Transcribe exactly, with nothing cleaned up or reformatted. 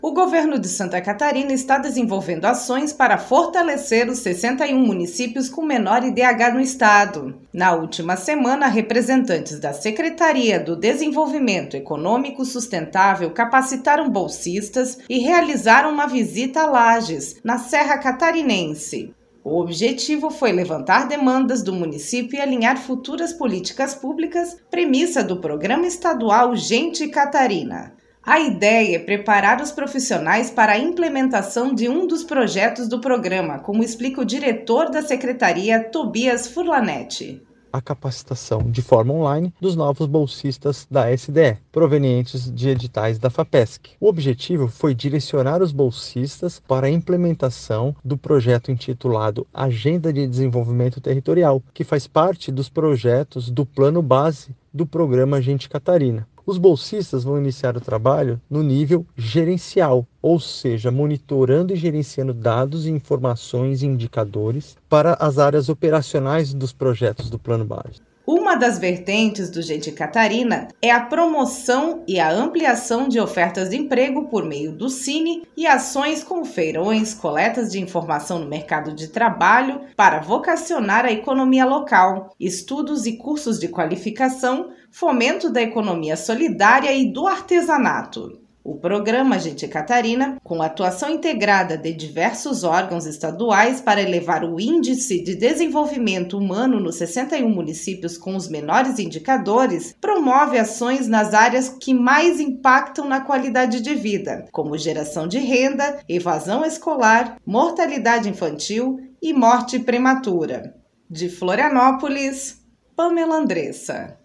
O governo de Santa Catarina está desenvolvendo ações para fortalecer os sessenta e um municípios com menor I D H no estado. Na última semana, representantes da Secretaria do Desenvolvimento Econômico Sustentável capacitaram bolsistas e realizaram uma visita a Lages, na Serra Catarinense. O objetivo foi levantar demandas do município e alinhar futuras políticas públicas, premissa do Programa Estadual Gente Catarina. A ideia é preparar os profissionais para a implementação de um dos projetos do programa, como explica o diretor da Secretaria, Tobias Furlanetti. A capacitação de forma online dos novos bolsistas da S D E, provenientes de editais da FAPESC. O objetivo foi direcionar os bolsistas para a implementação do projeto intitulado Agenda de Desenvolvimento Territorial, que faz parte dos projetos do Plano Base do Programa Gente Catarina. Os bolsistas vão iniciar o trabalho no nível gerencial, ou seja, monitorando e gerenciando dados, informações e indicadores para as áreas operacionais dos projetos do Plano Base. Uma das vertentes do Gente Catarina é a promoção e a ampliação de ofertas de emprego por meio do Cine e ações com feirões, coletas de informação no mercado de trabalho para vocacionar a economia local, estudos e cursos de qualificação, fomento da economia solidária e do artesanato. O programa Gente Catarina, com atuação integrada de diversos órgãos estaduais para elevar o índice de desenvolvimento humano nos sessenta e um municípios com os menores indicadores, promove ações nas áreas que mais impactam na qualidade de vida, como geração de renda, evasão escolar, mortalidade infantil e morte prematura. De Florianópolis, Pamela Andressa.